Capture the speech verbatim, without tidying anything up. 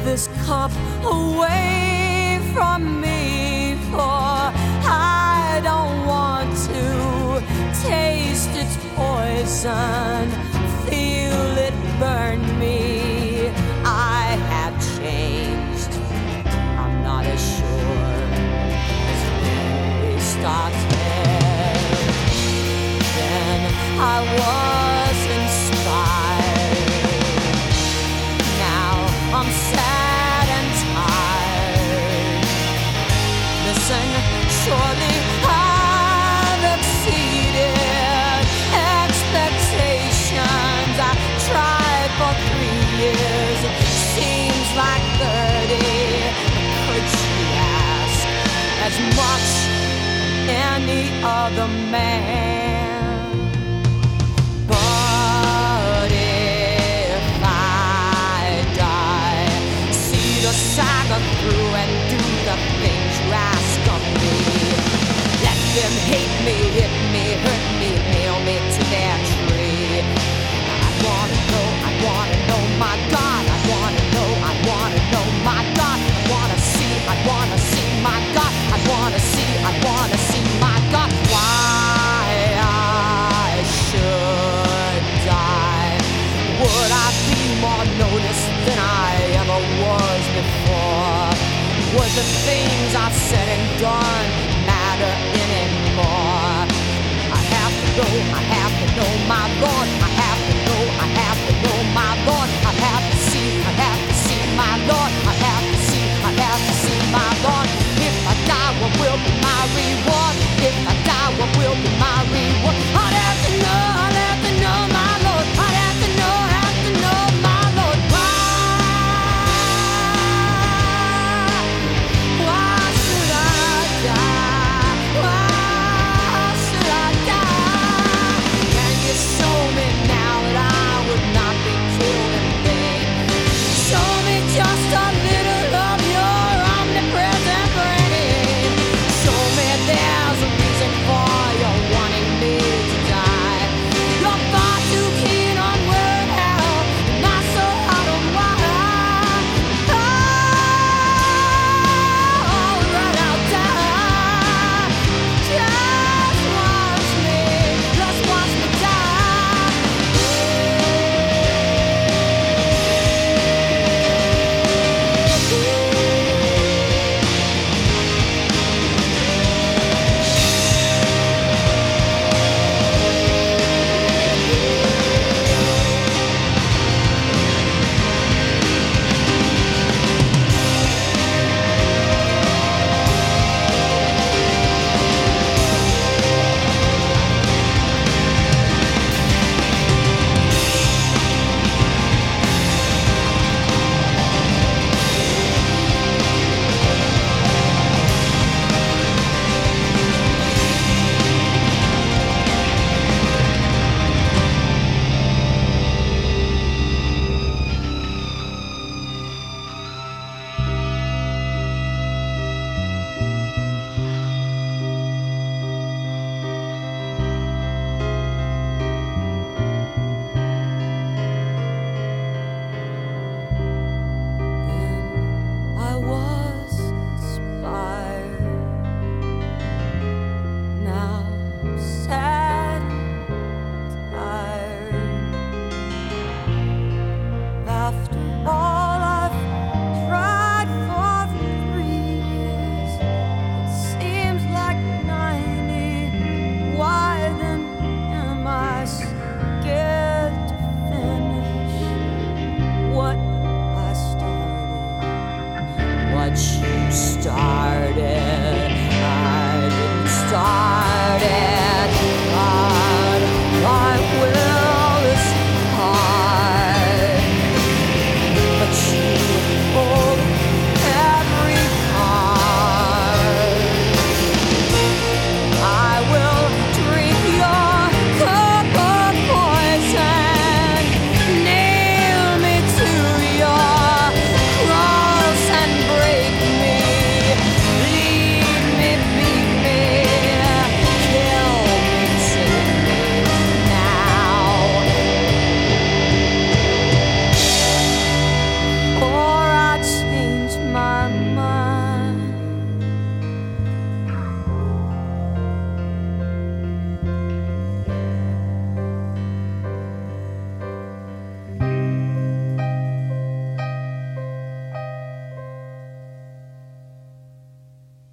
this cup away from me, for I don't want to taste its poison, feel it burn me. I have changed, I'm not as sure as when we started. Then I was inspired, now I'm sad and tired. Listen, surely I've exceeded expectations. I've tried for three years, it seems like thirty. Could she ask as much any other man? But if I die, see the saga through and do the things you ask of me. Let them hate me, hit me, hurt me, nail me to their tree. I wanna know, I wanna know, my God. I wanna know, I wanna know, my God. I wanna see, I wanna see, my God. I wanna see, I wanna see, my God. Why I should die? Would I be more noticed than I ever was before? Would the things I've